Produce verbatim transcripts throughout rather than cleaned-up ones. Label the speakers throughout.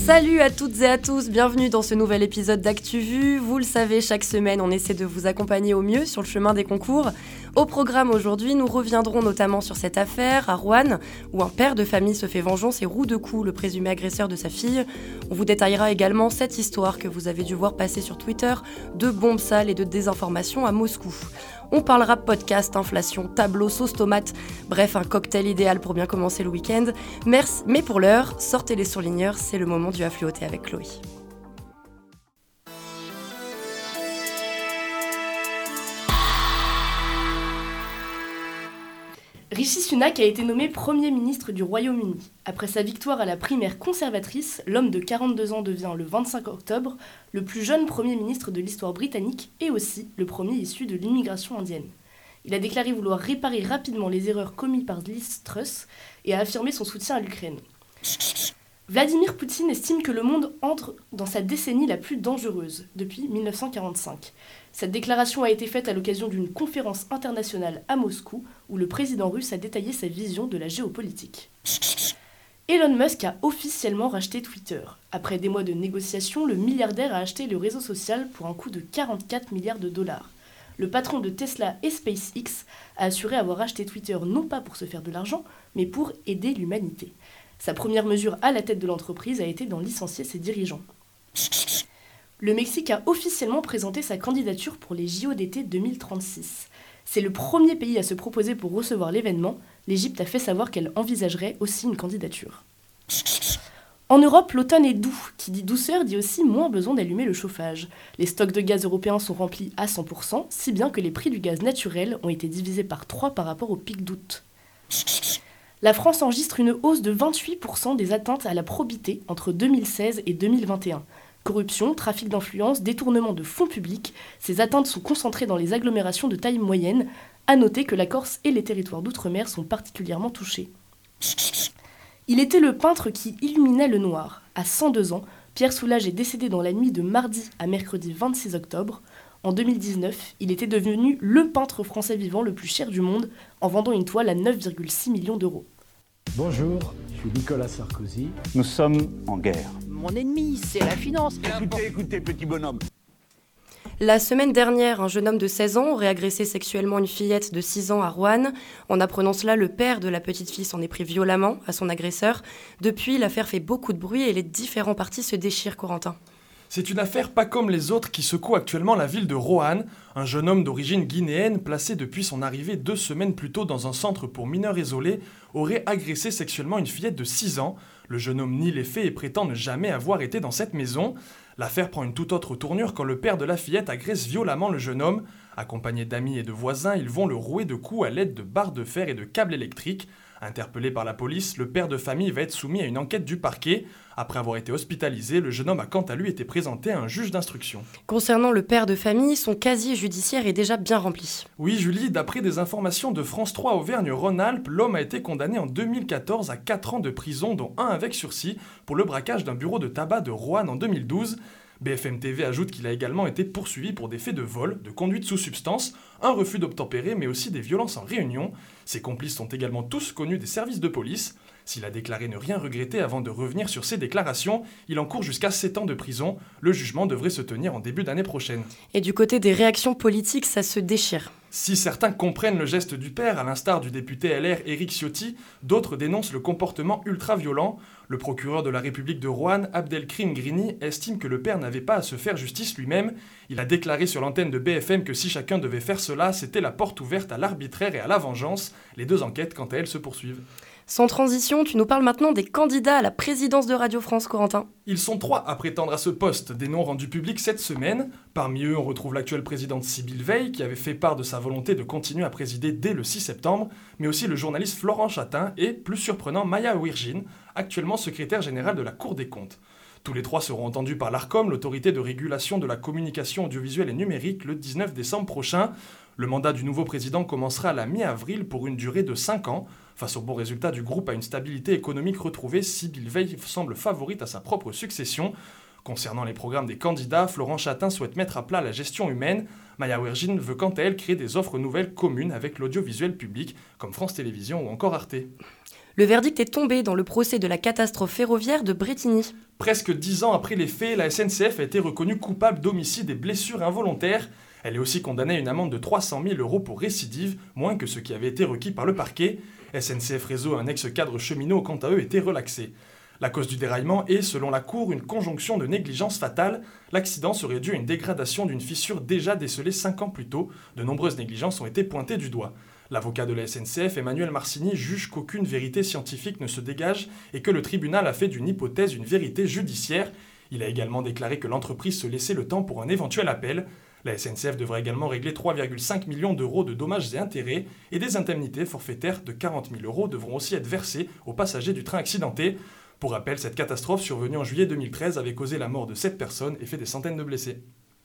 Speaker 1: Salut à toutes et à tous, bienvenue dans ce nouvel épisode d'ActuVu. Vous le savez, chaque semaine, on essaie de vous accompagner au mieux sur le chemin des concours. Au programme aujourd'hui, nous reviendrons notamment sur cette affaire à Roanne, où un père de famille se fait vengeance et roue de coups le présumé agresseur de sa fille. On vous détaillera également cette histoire que vous avez dû voir passer sur Twitter, de bombes sales et de désinformation à Moscou. On parlera podcast, inflation, tableau, sauce tomate, bref, un cocktail idéal pour bien commencer le week-end. Merci, mais pour l'heure, sortez les surligneurs, c'est le moment du affluoté avec Chloé.
Speaker 2: Rishi Sunak a été nommé Premier ministre du Royaume-Uni. Après sa victoire à la primaire conservatrice, l'homme de quarante-deux ans devient le vingt-cinq octobre le plus jeune Premier ministre de l'histoire britannique et aussi le premier issu de l'immigration indienne. Il a déclaré vouloir réparer rapidement les erreurs commises par Liz Truss et a affirmé son soutien à l'Ukraine. Vladimir Poutine estime que le monde entre dans sa décennie la plus dangereuse depuis dix-neuf cent quarante-cinq. Cette déclaration a été faite à l'occasion d'une conférence internationale à Moscou où le président russe a détaillé sa vision de la géopolitique. Elon Musk a officiellement racheté Twitter. Après des mois de négociations, le milliardaire a acheté le réseau social pour un coût de quarante-quatre milliards de dollars. Le patron de Tesla et SpaceX a assuré avoir acheté Twitter non pas pour se faire de l'argent, mais pour aider l'humanité. Sa première mesure à la tête de l'entreprise a été d'en licencier ses dirigeants. Le Mexique a officiellement présenté sa candidature pour les J O d'été deux mille trente-six. C'est le premier pays à se proposer pour recevoir l'événement. L'Égypte a fait savoir qu'elle envisagerait aussi une candidature. En Europe, l'automne est doux. Qui dit douceur dit aussi moins besoin d'allumer le chauffage. Les stocks de gaz européens sont remplis à cent pour cent, si bien que les prix du gaz naturel ont été divisés par trois par rapport au pic d'août. La France enregistre une hausse de vingt-huit pour cent des atteintes à la probité entre deux mille seize et deux mille vingt et un. Corruption, trafic d'influence, détournement de fonds publics, ces atteintes sont concentrées dans les agglomérations de taille moyenne. À noter que la Corse et les territoires d'outre-mer sont particulièrement touchés. Il était le peintre qui illuminait le noir. À cent deux ans, Pierre Soulages est décédé dans la nuit de mardi à mercredi vingt-six octobre. En deux mille dix-neuf, il était devenu le peintre français vivant le plus cher du monde en vendant une toile à neuf virgule six millions d'euros.
Speaker 3: Bonjour, je suis Nicolas Sarkozy.
Speaker 4: Nous sommes en guerre.
Speaker 5: Mon ennemi, c'est la finance.
Speaker 6: Écoutez, écoutez, petit bonhomme.
Speaker 1: La semaine dernière, un jeune homme de seize ans aurait agressé sexuellement une fillette de six ans à Roanne. En apprenant cela, le père de la petite fille s'en est pris violemment à son agresseur. Depuis, l'affaire fait beaucoup de bruit et les différents partis se déchirent, Corentin.
Speaker 7: C'est une affaire pas comme les autres qui secoue actuellement la ville de Roanne. Un jeune homme d'origine guinéenne, placé depuis son arrivée deux semaines plus tôt dans un centre pour mineurs isolés, aurait agressé sexuellement une fillette de six ans. Le jeune homme nie les faits et prétend ne jamais avoir été dans cette maison. L'affaire prend une toute autre tournure quand le père de la fillette agresse violemment le jeune homme. Accompagné d'amis et de voisins, ils vont le rouer de coups à l'aide de barres de fer et de câbles électriques. Interpellé par la police, le père de famille va être soumis à une enquête du parquet. Après avoir été hospitalisé, le jeune homme a quant à lui été présenté à un juge d'instruction.
Speaker 1: Concernant le père de famille, son casier judiciaire est déjà bien rempli.
Speaker 7: Oui, Julie, d'après des informations de France trois Auvergne-Rhône-Alpes, l'homme a été condamné en deux mille quatorze à quatre ans de prison, dont un avec sursis, pour le braquage d'un bureau de tabac de Roanne en deux mille douze. B F M T V ajoute qu'il a également été poursuivi pour des faits de vol, de conduite sous substance, un refus d'obtempérer, mais aussi des violences en réunion. Ses complices sont également tous connus des services de police. S'il a déclaré ne rien regretter avant de revenir sur ses déclarations, il encourt jusqu'à sept ans de prison. Le jugement devrait se tenir en début d'année prochaine.
Speaker 1: Et du côté des réactions politiques, ça se déchire.
Speaker 7: Si certains comprennent le geste du père, à l'instar du député L R Éric Ciotti, d'autres dénoncent le comportement ultra-violent. Le procureur de la République de Roanne, Abdelkrim Grini, estime que le père n'avait pas à se faire justice lui-même. Il a déclaré sur l'antenne de B F M que si chacun devait faire cela, c'était la porte ouverte à l'arbitraire et à la vengeance. Les deux enquêtes, quant à elles, se poursuivent.
Speaker 1: Sans transition, tu nous parles maintenant des candidats à la présidence de Radio France, Corentin.
Speaker 7: Ils sont trois à prétendre à ce poste, des noms rendus publics cette semaine. Parmi eux, on retrouve l'actuelle présidente Sybille Veil, qui avait fait part de sa volonté de continuer à présider dès le six septembre, mais aussi le journaliste Florent Chatin et, plus surprenant, Maya Wirgin, actuellement secrétaire générale de la Cour des comptes. Tous les trois seront entendus par l'Arcom, l'autorité de régulation de la communication audiovisuelle et numérique, le dix-neuf décembre prochain. Le mandat du nouveau président commencera à la mi-avril pour une durée de cinq ans. Face aux bons résultats du groupe à une stabilité économique retrouvée, Sybille Veil semble favorite à sa propre succession. Concernant les programmes des candidats, Florent Chatin souhaite mettre à plat la gestion humaine. Maya Wirgin veut quant à elle créer des offres nouvelles communes avec l'audiovisuel public, comme France Télévisions ou encore Arte.
Speaker 1: Le verdict est tombé dans le procès de la catastrophe ferroviaire de Brétigny.
Speaker 7: Presque dix ans après les faits, la S N C F a été reconnue coupable d'homicide et blessures involontaires. Elle est aussi condamnée à une amende de trois cent mille euros pour récidive, moins que ce qui avait été requis par le parquet. S N C F Réseau, un ex-cadre cheminot, quant à eux, était relaxé. La cause du déraillement est, selon la Cour, une conjonction de négligence fatale. L'accident serait dû à une dégradation d'une fissure déjà décelée cinq ans plus tôt. De nombreuses négligences ont été pointées du doigt. L'avocat de la S N C F, Emmanuel Marcini, juge qu'aucune vérité scientifique ne se dégage et que le tribunal a fait d'une hypothèse une vérité judiciaire. Il a également déclaré que l'entreprise se laissait le temps pour un éventuel appel. La S N C F devra également régler trois virgule cinq millions d'euros de dommages et intérêts et des indemnités forfaitaires de quarante mille euros devront aussi être versées aux passagers du train accidenté. Pour rappel, cette catastrophe survenue en juillet deux mille treize avait causé la mort de sept personnes et fait des centaines de blessés.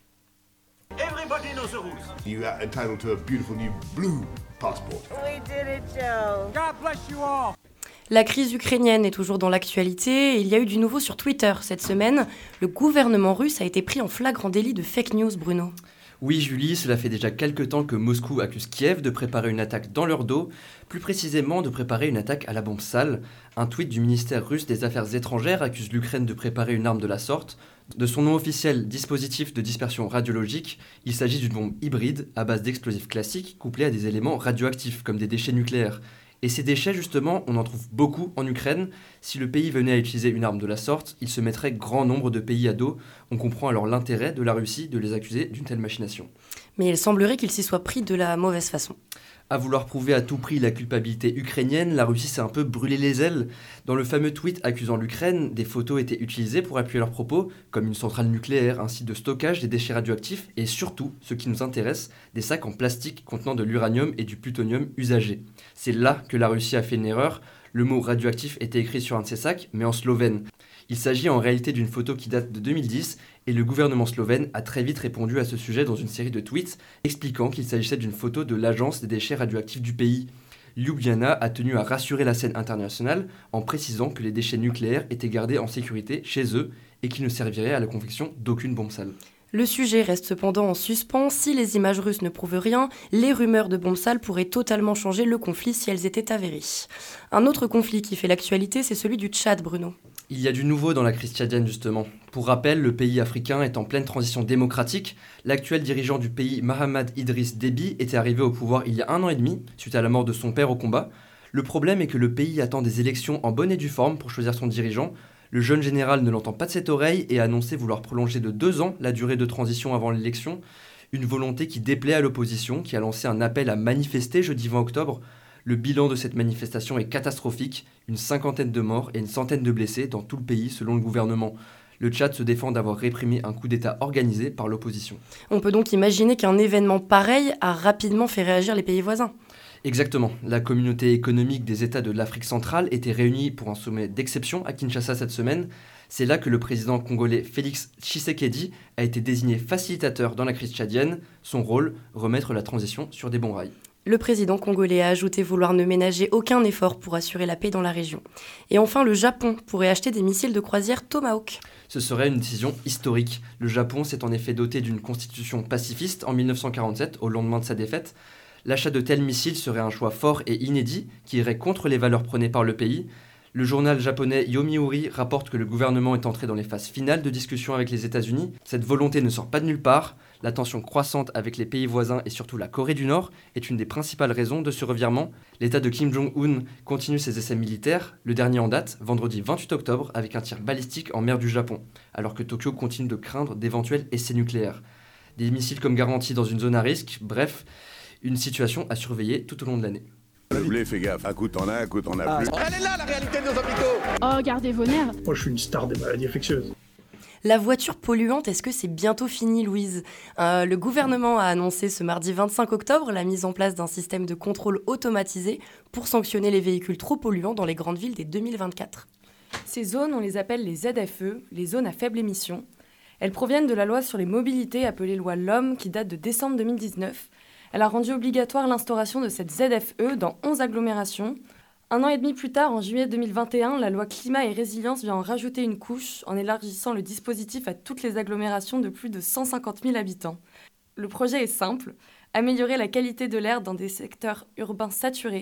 Speaker 4: Everybody knows the rules.
Speaker 6: You are entitled to a beautiful new blue passport.
Speaker 8: We did it, Joe.
Speaker 4: God bless you all.
Speaker 1: La crise ukrainienne est toujours dans l'actualité et il y a eu du nouveau sur Twitter cette semaine. Le gouvernement russe a été pris en flagrant délit de fake news, Bruno.
Speaker 9: Oui Julie, cela fait déjà quelques temps que Moscou accuse Kiev de préparer une attaque dans leur dos, plus précisément de préparer une attaque à la bombe sale. Un tweet du ministère russe des Affaires étrangères accuse l'Ukraine de préparer une arme de la sorte. De son nom officiel, dispositif de dispersion radiologique, il s'agit d'une bombe hybride à base d'explosifs classiques couplés à des éléments radioactifs comme des déchets nucléaires. Et ces déchets, justement, on en trouve beaucoup en Ukraine. Si le pays venait à utiliser une arme de la sorte, il se mettrait grand nombre de pays à dos. On comprend alors l'intérêt de la Russie de les accuser d'une telle machination.
Speaker 1: Mais il semblerait qu'il s'y soit pris de la mauvaise façon.
Speaker 9: À vouloir prouver à tout prix la culpabilité ukrainienne, la Russie s'est un peu brûlé les ailes. Dans le fameux tweet accusant l'Ukraine, des photos étaient utilisées pour appuyer leurs propos, comme une centrale nucléaire, un site de stockage des déchets radioactifs et surtout, ce qui nous intéresse, des sacs en plastique contenant de l'uranium et du plutonium usagés. C'est là que la Russie a fait une erreur. Le mot radioactif était écrit sur un de ces sacs, mais en slovène. Il s'agit en réalité d'une photo qui date de deux mille dix et le gouvernement slovène a très vite répondu à ce sujet dans une série de tweets expliquant qu'il s'agissait d'une photo de l'agence des déchets radioactifs du pays. Ljubljana a tenu à rassurer la scène internationale en précisant que les déchets nucléaires étaient gardés en sécurité chez eux et qu'ils ne serviraient à la confection d'aucune bombe sale.
Speaker 1: Le sujet reste cependant en suspens. Si les images russes ne prouvent rien, les rumeurs de bombes sales pourraient totalement changer le conflit si elles étaient avérées. Un autre conflit qui fait l'actualité, c'est celui du Tchad, Bruno.
Speaker 9: Il y a du nouveau dans la crise tchadienne justement. Pour rappel, le pays africain est en pleine transition démocratique. L'actuel dirigeant du pays, Mahamad Idriss Déby, était arrivé au pouvoir il y a un an et demi, suite à la mort de son père au combat. Le problème est que le pays attend des élections en bonne et due forme pour choisir son dirigeant. Le jeune général ne l'entend pas de cette oreille et a annoncé vouloir prolonger de deux ans la durée de transition avant l'élection. Une volonté qui déplaît à l'opposition, qui a lancé un appel à manifester jeudi vingt octobre. Le bilan de cette manifestation est catastrophique, une cinquantaine de morts et une centaine de blessés dans tout le pays selon le gouvernement. Le Tchad se défend d'avoir réprimé un coup d'État organisé par l'opposition.
Speaker 1: On peut donc imaginer qu'un événement pareil a rapidement fait réagir les pays voisins.
Speaker 9: Exactement. La communauté économique des États de l'Afrique centrale était réunie pour un sommet d'exception à Kinshasa cette semaine. C'est là que le président congolais Félix Tshisekedi a été désigné facilitateur dans la crise tchadienne. Son rôle, remettre la transition sur des bons rails.
Speaker 1: Le président congolais a ajouté vouloir ne ménager aucun effort pour assurer la paix dans la région. Et enfin, le Japon pourrait acheter des missiles de croisière Tomahawk.
Speaker 9: Ce serait une décision historique. Le Japon s'est en effet doté d'une constitution pacifiste en dix-neuf cent quarante-sept, au lendemain de sa défaite. L'achat de tels missiles serait un choix fort et inédit qui irait contre les valeurs prônées par le pays. Le journal japonais Yomiuri rapporte que le gouvernement est entré dans les phases finales de discussion avec les États-Unis. Cette volonté ne sort pas de nulle part. La tension croissante avec les pays voisins et surtout la Corée du Nord est une des principales raisons de ce revirement. L'État de Kim Jong-un continue ses essais militaires, le dernier en date, vendredi vingt-huit octobre, avec un tir balistique en mer du Japon, alors que Tokyo continue de craindre d'éventuels essais nucléaires. Des missiles comme garantie dans une zone à risque, bref, une situation à surveiller tout au long de l'année.
Speaker 6: Le blé, fais gaffe. Un coup t'en as, un coup t'en as
Speaker 4: Ah.
Speaker 6: plus.
Speaker 4: Elle est là, la réalité de nos hôpitaux.
Speaker 5: Oh, gardez vos nerfs.
Speaker 3: Moi, je suis une star des maladies infectieuses.
Speaker 1: La voiture polluante, est-ce que c'est bientôt fini, Louise ? euh, Le gouvernement a annoncé ce mardi vingt-cinq octobre la mise en place d'un système de contrôle automatisé pour sanctionner les véhicules trop polluants dans les grandes villes dès deux mille vingt-quatre.
Speaker 2: Ces zones, on les appelle les Z F E, les zones à faible émission. Elles proviennent de la loi sur les mobilités appelée loi L O M qui date de décembre deux mille dix-neuf. Elle a rendu obligatoire l'instauration de cette Z F E dans onze agglomérations. Un an et demi plus tard, en juillet deux mille vingt et un, la loi Climat et Résilience vient en rajouter une couche en élargissant le dispositif à toutes les agglomérations de plus de cent cinquante mille habitants. Le projet est simple, améliorer la qualité de l'air dans des secteurs urbains saturés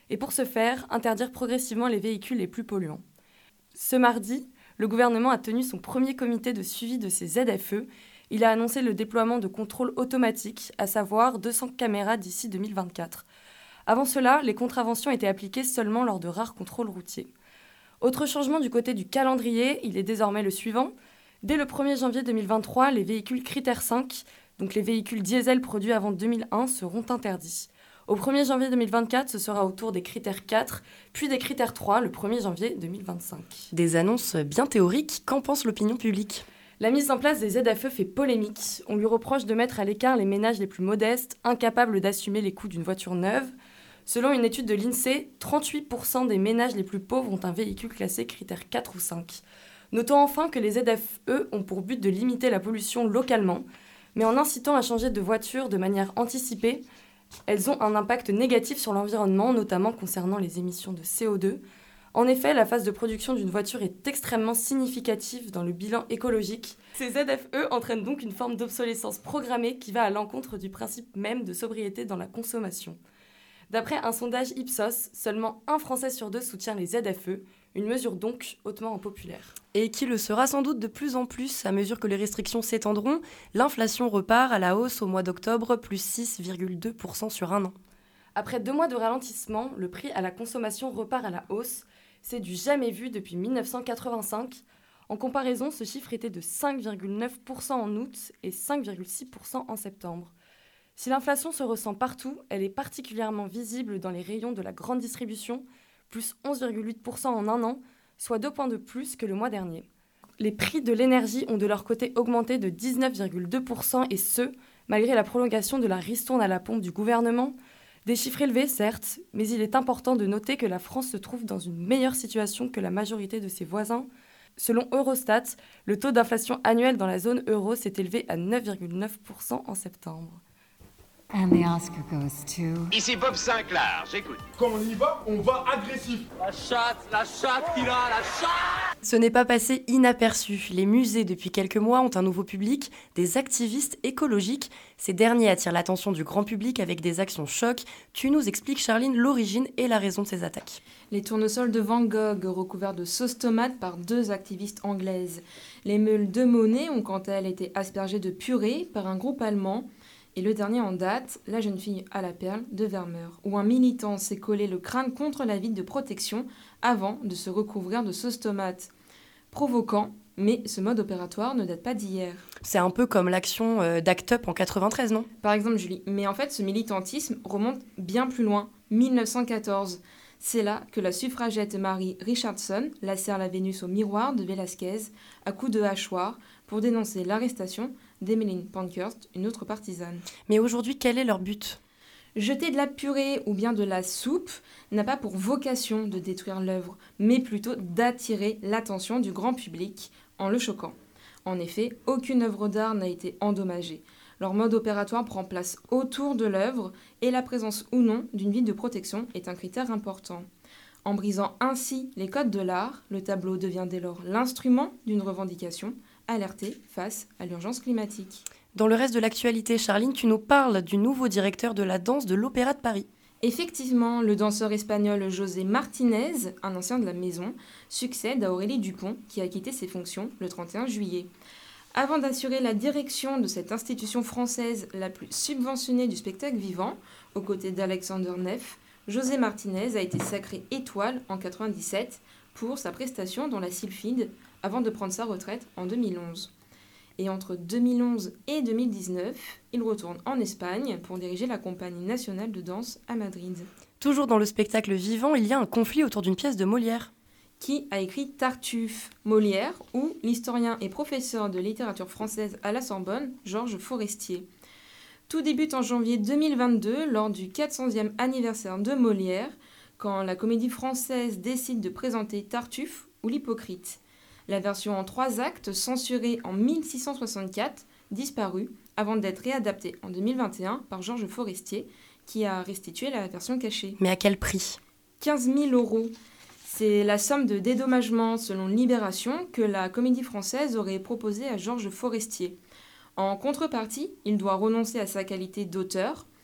Speaker 1: et pour ce faire, interdire progressivement les véhicules les plus polluants. Ce mardi, le gouvernement a tenu son premier comité de suivi de ces Z F E. Il a annoncé le déploiement de contrôles automatiques, à savoir deux cents caméras d'ici deux mille vingt-quatre. Avant cela, les contraventions étaient appliquées seulement lors de rares contrôles routiers. Autre changement du côté du calendrier, il est désormais le suivant. Dès le premier janvier deux mille vingt-trois, les véhicules critère cinq, donc les véhicules diesel produits avant deux mille un, seront interdits. Au premier janvier deux mille vingt-quatre, ce sera au tour des critères quatre, puis des critères trois le premier janvier deux mille vingt-cinq.
Speaker 2: Des annonces bien théoriques, qu'en pense l'opinion publique ?
Speaker 1: La mise en place des Z F E fait polémique. On lui reproche de mettre à l'écart les ménages les plus modestes, incapables d'assumer les coûts d'une voiture neuve. Selon une étude de l'INSEE, trente-huit pour cent des ménages les plus pauvres ont un véhicule classé critère quatre ou cinq. Notons enfin que les Z F E ont pour but de limiter la pollution localement, mais en incitant à changer de voiture de manière anticipée, elles ont un impact négatif sur l'environnement, notamment concernant les émissions de C O deux. En effet, la phase de production d'une voiture est extrêmement significative dans le bilan écologique. Ces Z F E entraînent donc une forme d'obsolescence programmée qui va à l'encontre du principe même de sobriété dans la consommation. D'après un sondage Ipsos, seulement un Français sur deux soutient les Z F E, une mesure donc hautement impopulaire.
Speaker 2: Et qui le sera sans doute de plus en plus à mesure que les restrictions s'étendront. L'inflation repart à la hausse au mois d'octobre, plus six virgule deux pour cent sur un an.
Speaker 1: Après deux mois de ralentissement, le prix à la consommation repart à la hausse. C'est du jamais vu depuis dix-neuf cent quatre-vingt-cinq. En comparaison, ce chiffre était de cinq virgule neuf pour cent en août et cinq virgule six pour cent en septembre. Si l'inflation se ressent partout, elle est particulièrement visible dans les rayons de la grande distribution, plus onze virgule huit pour cent en un an, soit deux points de plus que le mois dernier. Les prix de l'énergie ont de leur côté augmenté de dix-neuf virgule deux pour cent et ce, malgré la prolongation de la ristourne à la pompe du gouvernement. Des chiffres élevés, certes, mais il est important de noter que la France se trouve dans une meilleure situation que la majorité de ses voisins. Selon Eurostat, le taux d'inflation annuel dans la zone euro s'est élevé à neuf virgule neuf pour cent en septembre.
Speaker 10: And the Oscar goes to...
Speaker 4: Ici Bob Sinclair, j'écoute.
Speaker 6: Quand on y va, on va agressif.
Speaker 4: La chatte, la chatte qu'il a, la chatte.
Speaker 2: Ce n'est pas passé inaperçu. Les musées, depuis quelques mois, ont un nouveau public, des activistes écologiques. Ces derniers attirent l'attention du grand public avec des actions chocs. Tu nous expliques, Charline, l'origine et la raison de ces attaques.
Speaker 11: Les tournesols de Van Gogh recouverts de sauce tomate par deux activistes anglaises. Les meules de Monet ont quant à elles été aspergées de purée par un groupe allemand. Et le dernier en date, La jeune fille à la perle de Vermeer, où un militant s'est collé le crâne contre la vitre de protection avant de se recouvrir de sauce tomate. Provoquant, mais ce mode opératoire ne date pas d'hier.
Speaker 2: C'est un peu comme l'action euh, d'Act Up en quatre-vingt-treize, non ?
Speaker 11: Par exemple, Julie. Mais en fait, ce militantisme remonte bien plus loin, mille neuf cent quatorze. C'est là que la suffragette Mary Richardson lacère la Vénus au miroir de Velázquez à coups de hachoir pour dénoncer l'arrestation d'Emmeline Pankhurst, une autre partisane.
Speaker 2: Mais aujourd'hui, quel est leur but ?
Speaker 11: Jeter de la purée ou bien de la soupe n'a pas pour vocation de détruire l'œuvre, mais plutôt d'attirer l'attention du grand public en le choquant. En effet, aucune œuvre d'art n'a été endommagée. Leur mode opératoire prend place autour de l'œuvre et la présence ou non d'une vitre de protection est un critère important. En brisant ainsi les codes de l'art, le tableau devient dès lors l'instrument d'une revendication alertée face à l'urgence climatique.
Speaker 2: Dans le reste de l'actualité, Charline, tu nous parles du nouveau directeur de la danse de l'Opéra de Paris.
Speaker 11: Effectivement, le danseur espagnol José Martinez, un ancien de la maison, succède à Aurélie Dupont, qui a quitté ses fonctions le trente et un juillet. Avant d'assurer la direction de cette institution française la plus subventionnée du spectacle vivant, aux côtés d'Alexander Neff, José Martinez a été sacré étoile en quatre-vingt-dix-sept pour sa prestation dans la Sylphide, avant de prendre sa retraite en deux mille onze. Et entre deux mille onze et deux mille dix-neuf, il retourne en Espagne pour diriger la compagnie nationale de danse à Madrid.
Speaker 2: Toujours dans le spectacle vivant, il y a un conflit autour d'une pièce de Molière.
Speaker 11: Qui a écrit Tartuffe, Molière ou l'historien et professeur de littérature française à la Sorbonne, Georges Forestier. Tout débute en janvier deux mille vingt-deux, lors du quatre centième anniversaire de Molière, quand la Comédie Française décide de présenter Tartuffe ou l'Hypocrite. La version en trois actes, censurée en mille six cent soixante-quatre, disparut avant d'être réadaptée en deux mille vingt et un par Georges Forestier, qui a restitué la version cachée.
Speaker 2: Mais à quel prix ?
Speaker 11: quinze mille euros. C'est la somme de dédommagement selon Libération que la Comédie Française aurait proposée à Georges Forestier. En contrepartie, il doit renoncer à sa qualité d'auteur.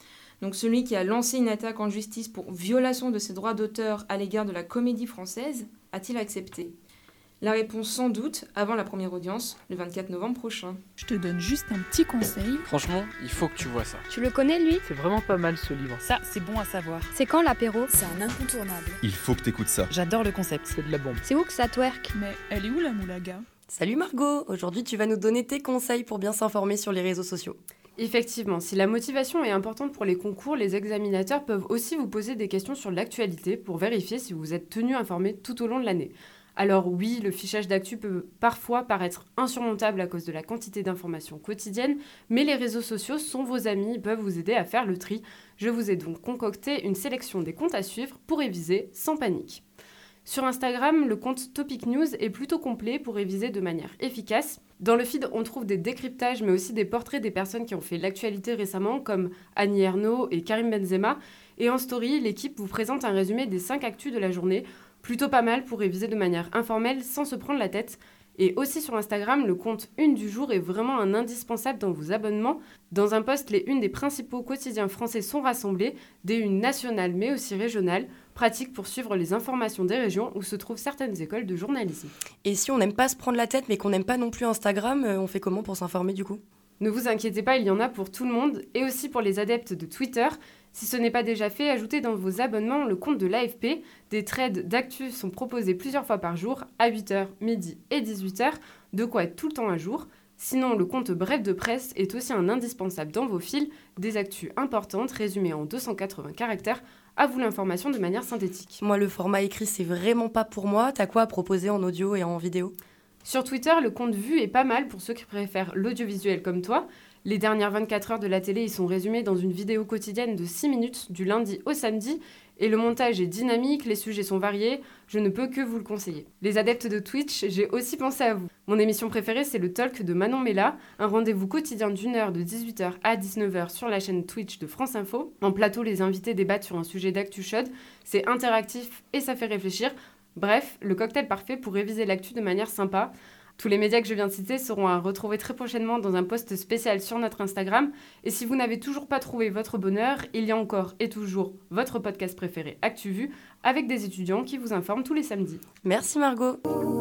Speaker 11: Donc celui qui a lancé une attaque en justice pour violation de ses droits d'auteur à l'égard de la comédie française, a-t-il accepté ? La réponse sans doute avant la première audience, le vingt-quatre novembre prochain.
Speaker 12: Je te donne juste un petit conseil.
Speaker 13: Franchement, il faut que tu vois ça.
Speaker 14: Tu le connais, lui ?
Speaker 13: C'est vraiment pas mal ce livre.
Speaker 15: Ça, c'est bon à savoir.
Speaker 14: C'est quand l'apéro ?
Speaker 16: C'est un incontournable.
Speaker 17: Il faut que t'écoutes ça.
Speaker 15: J'adore le concept.
Speaker 13: C'est de la bombe.
Speaker 14: C'est où que ça twerk ?
Speaker 12: Mais elle est où la moulaga ?
Speaker 1: Salut Margot, aujourd'hui tu vas nous donner tes conseils pour bien s'informer sur les réseaux sociaux.
Speaker 2: Effectivement, si la motivation est importante pour les concours, les examinateurs peuvent aussi vous poser des questions sur l'actualité pour vérifier si vous êtes tenu informé tout au long de l'année. Alors oui, le fichage d'actu peut parfois paraître insurmontable à cause de la quantité d'informations quotidiennes, mais les réseaux sociaux sont vos amis, ils peuvent vous aider à faire le tri. Je vous ai donc concocté une sélection des comptes à suivre pour réviser sans panique. Sur Instagram, le compte Topic News est plutôt complet pour réviser de manière efficace. Dans le feed, on trouve des décryptages, mais aussi des portraits des personnes qui ont fait l'actualité récemment, comme Annie Ernaux et Karim Benzema. Et en story, l'équipe vous présente un résumé des cinq actus de la journée, plutôt pas mal pour réviser de manière informelle sans se prendre la tête. Et aussi sur Instagram, le compte Une du jour est vraiment un indispensable dans vos abonnements. Dans un post, les unes des principaux quotidiens français sont rassemblées, des unes nationales mais aussi régionales, pratique pour suivre les informations des régions où se trouvent certaines écoles de journalisme.
Speaker 1: Et si on n'aime pas se prendre la tête mais qu'on n'aime pas non plus Instagram, on fait comment pour s'informer du coup ?
Speaker 2: Ne vous inquiétez pas, il y en a pour tout le monde et aussi pour les adeptes de Twitter. Si ce n'est pas déjà fait, ajoutez dans vos abonnements le compte de l'A F P. Des threads d'actu sont proposés plusieurs fois par jour, à huit heures, midi et dix-huit heures, de quoi être tout le temps à jour. Sinon, le compte Bref de presse est aussi un indispensable dans vos fils, des actus importantes résumées en deux cent quatre-vingts caractères. À vous l'information de manière synthétique.
Speaker 1: Moi, le format écrit, c'est vraiment pas pour moi. T'as quoi à proposer en audio et en vidéo ?
Speaker 2: Sur Twitter, le compte Vue est pas mal pour ceux qui préfèrent l'audiovisuel comme toi. Les dernières vingt-quatre heures de la télé y sont résumées dans une vidéo quotidienne de six minutes, du lundi au samedi, et le montage est dynamique, les sujets sont variés, je ne peux que vous le conseiller. Les adeptes de Twitch, j'ai aussi pensé à vous. Mon émission préférée, c'est le Talk de Manon Mella, un rendez-vous quotidien d'une heure de dix-huit heures à dix-neuf heures sur la chaîne Twitch de France Info. En plateau, les invités débattent sur un sujet d'actu chaude, c'est interactif et ça fait réfléchir. Bref, le cocktail parfait pour réviser l'actu de manière sympa. Tous les médias que je viens de citer seront à retrouver très prochainement dans un post spécial sur notre Instagram. Et si vous n'avez toujours pas trouvé votre bonheur, il y a encore et toujours votre podcast préféré ActuVu avec des étudiants qui vous informent tous les samedis.
Speaker 1: Merci Margot.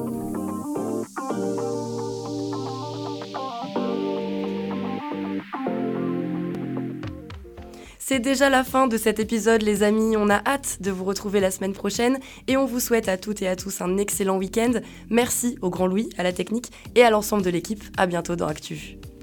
Speaker 1: C'est déjà la fin de cet épisode, les amis. On a hâte de vous retrouver la semaine prochaine et on vous souhaite à toutes et à tous un excellent week-end. Merci au grand Louis, à la technique et à l'ensemble de l'équipe. À bientôt dans ActuVu.